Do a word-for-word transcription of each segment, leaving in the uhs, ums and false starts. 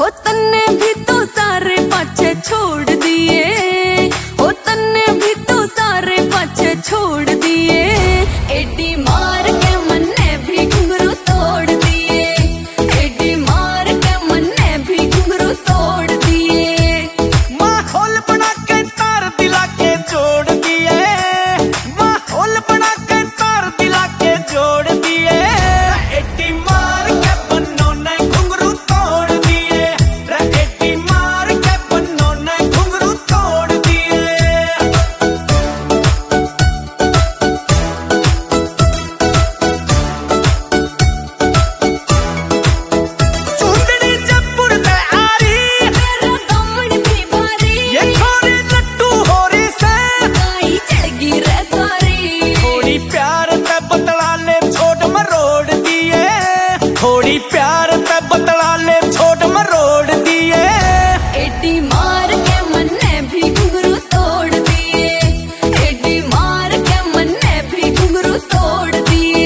हो तन्ने भी तो सारे पाछे छोड़ दिए, हो तन्ने भी तो सारे पाछे छोड़ दिए। एडी मार के मन्ने भी घुंघरू तोड़ दिए, एडी मार के मन्ने भी घुंघरू तोड़ दिए। माहौल बना के तार दिला के जोड़ दिए, माहौल बना के तार दिला के जोड़ दिए। एडी मार के बन्नों ने घुंघरू तोड़ दिए, एडी मार के बन्नों ने घुंघरू तोड़ दिए। चूंदड़ी जयपुर में आ रही, तेरा दामन भी भारी, ये छोरी लट्टू हो रही से गाई चढ़गी रे सारी। थोड़ी प्यार पे बतला ले छोड़ मरोड़ दिए, थोड़ी प्यार पे बतला ले छोड़ मरोड़ दिए। एडी मार के मन्ने भी घुंघरू तोड़ दिए, एडी मार के मन्ने भी घुंघरू तोड़ दिए।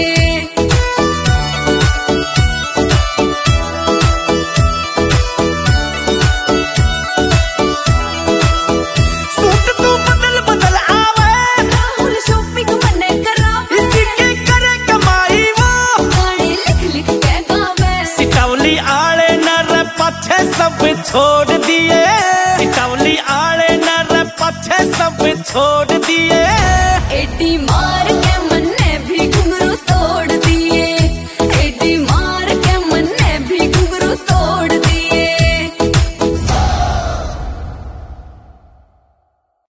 सूट तू बदल बदल आवे, राहुल शॉपिंग मन्ने करावे, इसी के करे कमाई वो गाने लिख लिख के गावे। सिटौली आले नर पाछे सब छोड़ दिए, सिटौली आले नर पाछे सब छोड़